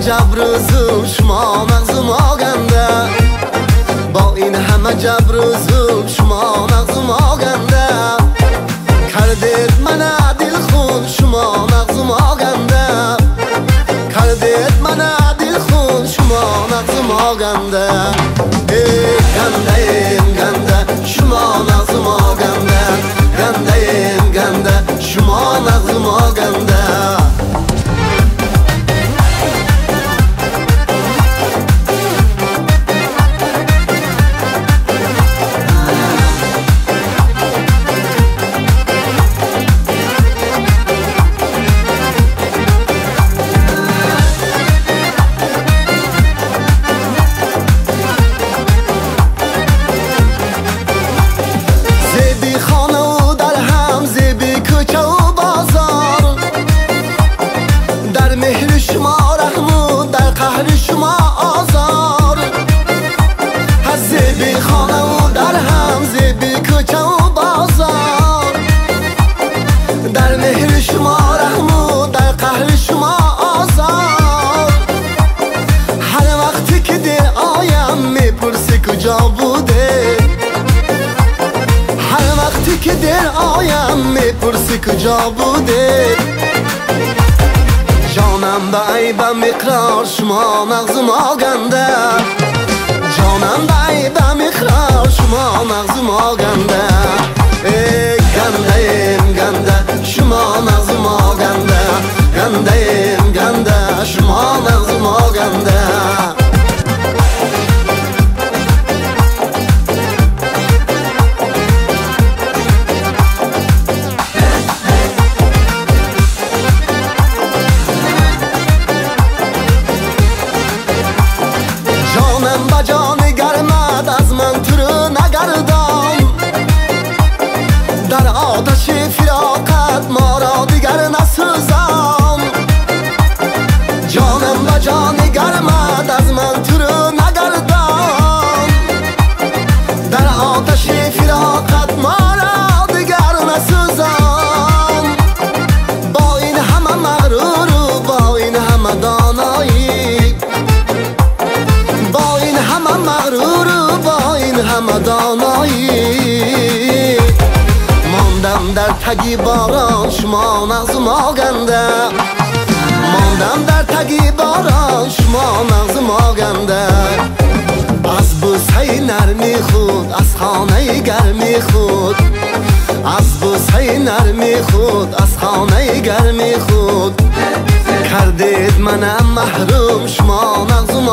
جبر و ظلم شما مغزم آگنده، با این همه جبر و ظلم شما مغزم آگنده، کردید من دل خون شما مغزم آگنده، کردید من دل خون شما مغزم آگنده. گنده گنده شما مغزم آگنده، گنده گنده شما مغزم آگنده. شما آزار از زیبی خانه و در هم زیبی کوچه و بازار، در مهر شما رحم و در قهر شما آزار. هر وقتی که دل آیم میپرسی کجا بوده، هر وقتی که دل آیم میپرسی کجا بوده. جانم به عیبم اقرار شما مغزم آگنده، جانم به عیبم اقرار شما مغزم آگنده. گنده گنده شما مغزم آگنده، گنده گنده شما مغزم آگنده. با جان گرمت از من تو رو نگردان، در آتش فراقت ما را دیگر نسوزان. جانم با جان گرمت از من تو رو نگردان، در آتش فراقت ما را دیگر نسوزان. با این همه مغرور و با این همه دانایی، با این همه مغرور و با این همه دانایی، ماندم در تگی باران شما مغزم آگنده، ماندم در تگی باران شما مغزم آگنده. از بوسه نرمی خود از خانه گرمی خود، از بوسه نرمی خود از خانه گرمی خود، کردید منم محروم شما مغزم